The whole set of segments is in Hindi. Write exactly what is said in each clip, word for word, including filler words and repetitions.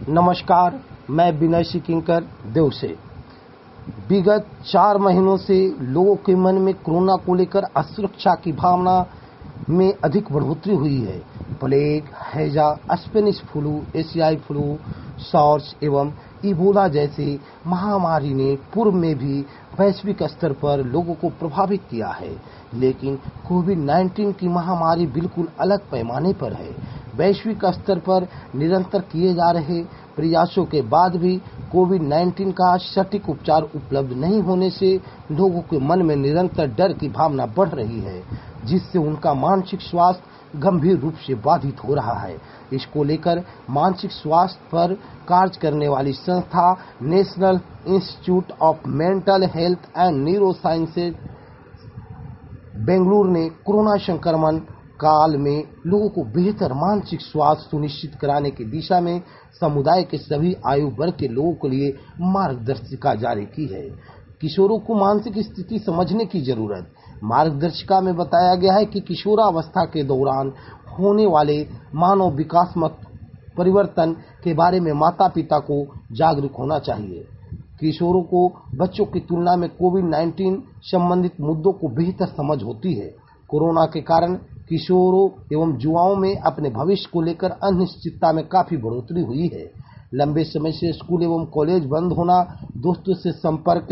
नमस्कार, मैं विनय सिकिंकर देव से। विगत चार महीनों से लोगों के मन में कोरोना को लेकर असुरक्षा की भावना में अधिक बढ़ोतरी हुई है। प्लेग, हैजा, स्पेनिश फ्लू, एशियाई फ्लू, सॉर्स एवं इबोला जैसी महामारी ने पूर्व में भी वैश्विक स्तर पर लोगों को प्रभावित किया है, लेकिन कोविड उन्नीस की महामारी बिल्कुल अलग पैमाने पर है। वैश्विक स्तर पर निरंतर किए जा रहे प्रयासों के बाद भी कोविड उन्नीस का सटीक उपचार उपलब्ध नहीं होने से लोगों के मन में निरंतर डर की भावना बढ़ रही है, जिससे उनका मानसिक स्वास्थ्य गंभीर रूप से बाधित हो रहा है। इसको लेकर मानसिक स्वास्थ्य पर कार्य करने वाली संस्था National Institute of Mental Health and Neuro Sciences Bengaluru ने कोरोना संक्रमण काल में लोगों को बेहतर मानसिक स्वास्थ्य सुनिश्चित कराने की दिशा में समुदाय के सभी आयु वर्ग के लोगों के लिए मार्गदर्शिका जारी की है। किशोरों को मानसिक स्थिति समझने की जरूरत। मार्गदर्शिका में बताया गया है कि किशोरावस्था के दौरान होने वाले मानव विकासात्मक परिवर्तन के बारे में माता पिता को जागरूक होना चाहिए। किशोरों को बच्चों की तुलना में कोविड उन्नीस संबंधित मुद्दों को बेहतर समझ होती है। कोरोना के कारण किशोरों एवं युवाओं में अपने भविष्य को लेकर अनिश्चितता में काफी बढ़ोतरी हुई है। लंबे समय से स्कूल एवं कॉलेज बंद होना, दोस्तों से संपर्क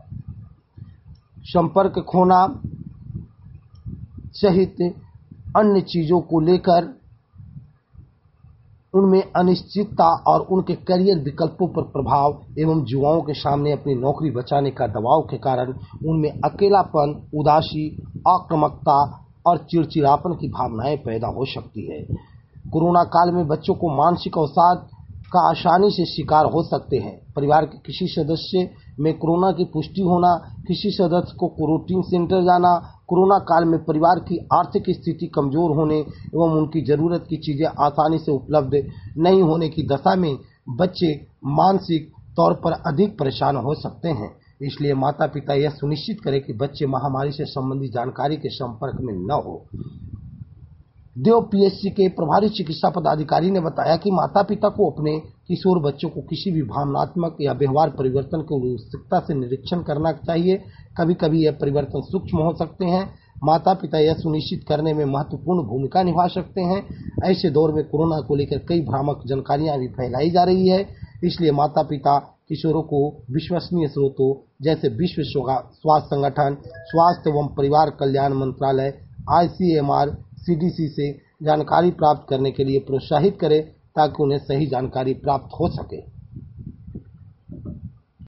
संपर्क खोना सहित अन्य चीजों को लेकर उनमें अनिश्चितता और उनके करियर विकल्पों पर प्रभाव एवं युवाओं के सामने अपनी नौकरी बचाने का दबाव के कारण उनमें अकेलापन, उदासी, आक्रामकता और चिड़चिड़ापन की भावनाएं पैदा हो सकती है। कोरोना काल में बच्चों को मानसिक अवसाद का आसानी से शिकार हो सकते हैं। परिवार के किसी सदस्य में कोरोना की पुष्टि होना, किसी सदस्य को क्वारंटीन सेंटर जाना, कोरोना काल में परिवार की आर्थिक स्थिति कमजोर होने एवं उनकी जरूरत की चीजें आसानी से उपलब्ध नहीं होने की दशा में बच्चे मानसिक तौर पर अधिक परेशान हो सकते हैं। इसलिए माता पिता यह सुनिश्चित करें कि बच्चे महामारी से संबंधित जानकारी के संपर्क में न हो। देव पीएचसी के प्रभारी चिकित्सा पदाधिकारी ने बताया कि माता पिता को अपने किशोर बच्चों को किसी भी भावनात्मक या व्यवहार परिवर्तन को उत्सुकता से निरीक्षण करना चाहिए। कभी कभी यह परिवर्तन सूक्ष्म हो सकते हैं। माता पिता यह सुनिश्चित करने में महत्वपूर्ण भूमिका निभा सकते हैं। ऐसे दौर में कोरोना को लेकर कई भ्रामक जानकारियां भी फैलाई जा रही है। इसलिए माता पिता किशोरों को विश्वसनीय स्रोतों जैसे विश्व स्वास्थ्य संगठन, स्वास्थ्य एवं परिवार कल्याण मंत्रालय, आईसीएमआर, सीडीसी से जानकारी प्राप्त करने के लिए प्रोत्साहित करें ताकि उन्हें सही जानकारी प्राप्त हो सके।